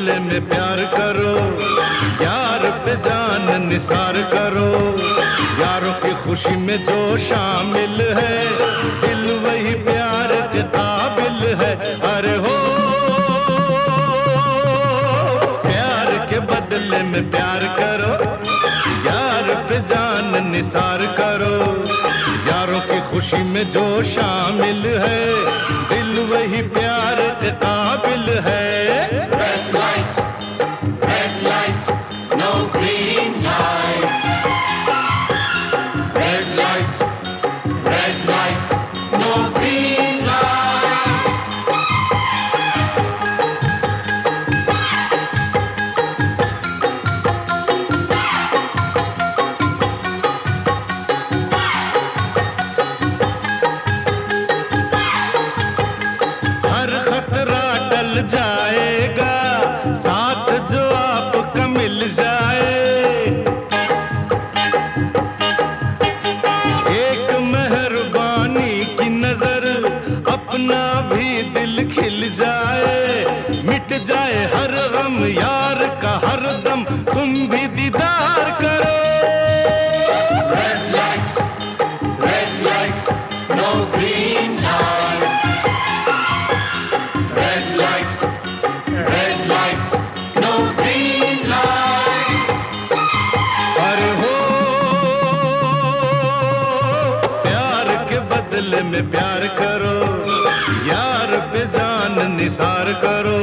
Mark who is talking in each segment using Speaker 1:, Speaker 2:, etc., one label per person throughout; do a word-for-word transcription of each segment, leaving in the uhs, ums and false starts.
Speaker 1: बदले में प्यार करो, यार पे जान निसार करो। यारों की खुशी में जो शामिल है, दिल वही प्यार के काबिल है। अरे हो प्यार के बदले में प्यार करो, यार पे जान निसार करो। यारों की खुशी में जो शामिल है, दिल वही प्यार के काबिल है।
Speaker 2: Red light, red light, no green light. Red light, red light, no green light.
Speaker 1: हर खतरा टल जाएगा, साथ जो आपका मिल जाए। एक मेहरबानी की नजर, अपना भी दिल खिल जाए। मिट जाए हर गम यार का हर दम, तुम भी दीदार करो।
Speaker 2: Red light, red light, no green light. Red light, red light, no green light.
Speaker 1: अरे हो प्यार के बदले में प्यार करो, यार पे जान निसार करो।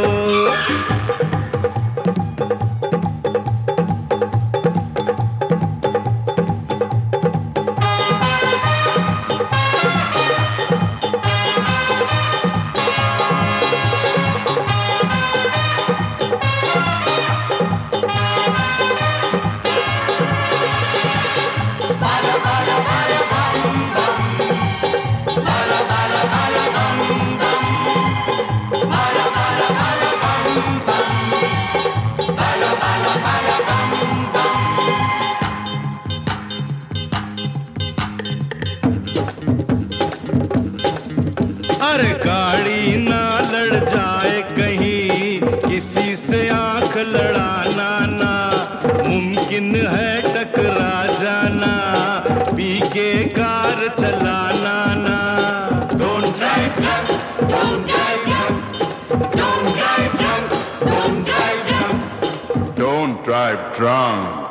Speaker 1: अरे गाड़ी ना लड़ जाए कहीं, किसी से आंख लड़ाना ना। मुमकिन है टकरा जाना, पी के कार चलाना ना।
Speaker 2: Don't drive drunk, don't drive drunk, don't drive drunk, don't drive drunk.
Speaker 3: Don't drive drunk.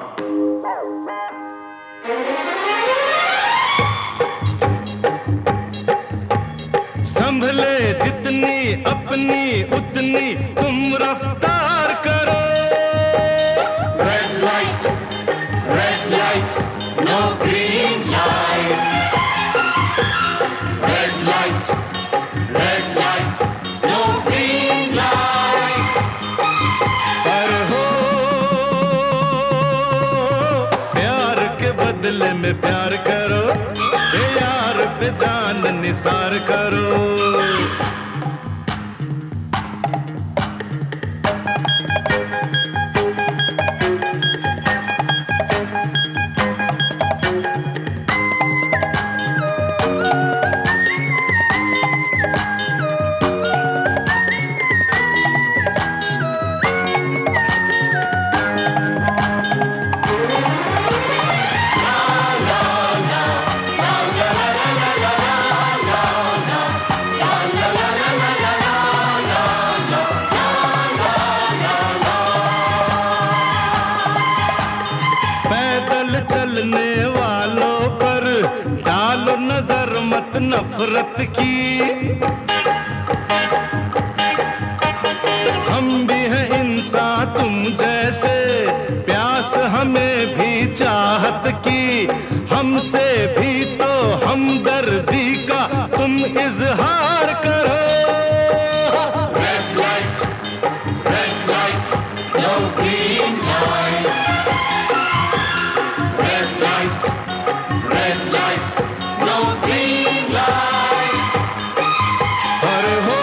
Speaker 1: संभले जितनी अपनी उतनी तुम रफ्तार करो।
Speaker 2: Red light, red light, no green light. Red light, red light, no green light.
Speaker 1: अरे हो प्यार के बदले में प्यार करो, ए यार पे जान निसार करो। चलने वालों पर डालो नजर मत नफरत की। हम भी हैं इंसान तुम जैसे, प्यास हमें भी चाहत की। हमसे भी तो हमदर्दी का तुम इजहार करो।
Speaker 2: Red light, red light, no green light. Red light, red light, no green light.
Speaker 1: अरे हो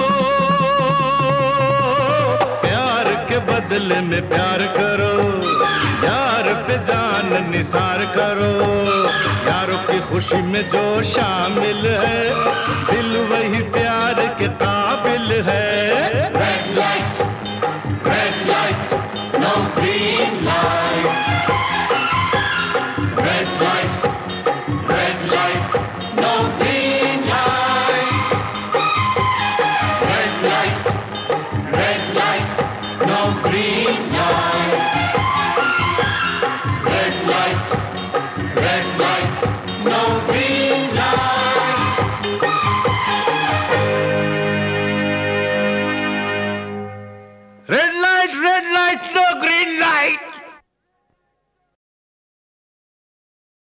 Speaker 1: प्यार के बदले में प्यार करो, यार पे जान निसार करो। यारों की खुशी में जो शामिल है, दिल वही प्यार के काबिल है।
Speaker 2: Red light, red
Speaker 1: red light red light लो